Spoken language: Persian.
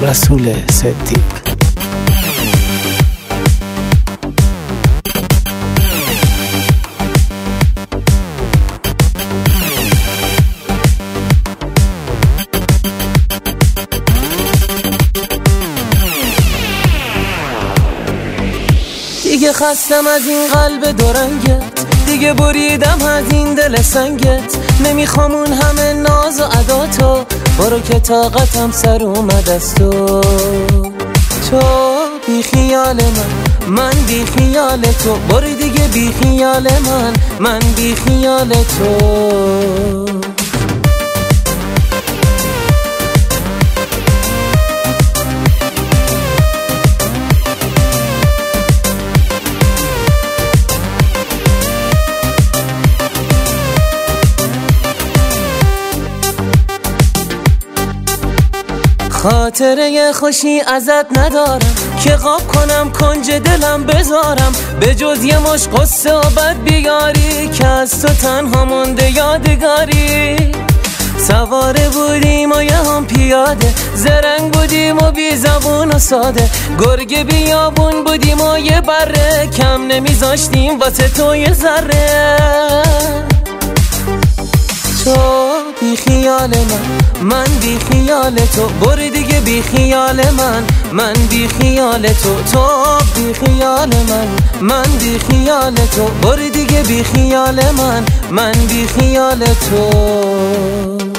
رسول صدیق. دیگه خستم از این قلب دورنگت، دیگه بریدم از این دل سنگت. نمیخوام اون همه ناز و عداتو، برو که طاقتم سر اومد از تو. تو بی خیال من بی خیال تو، برو دیگه بی خیال من بی خیال تو. خاطره خوشی ازت ندارم که خواب کنم کنج دلم بذارم، به جز یه مش قصه و بد بیاری که از تو تنها مونده یادگاری. سواره بودیم و یه هم پیاده، زرنگ بودیم و بی زبون و ساده، گرگ بیابون بودیم و یه بره، کم نمیذاشتیم واسه تو یه ذره. تو بی خیال من بی خیال تو، برو دیگه بی خیال من بی خیال تو. تو بی خیال من بی خیال تو، برو دیگه بی خیال من بی خیال تو.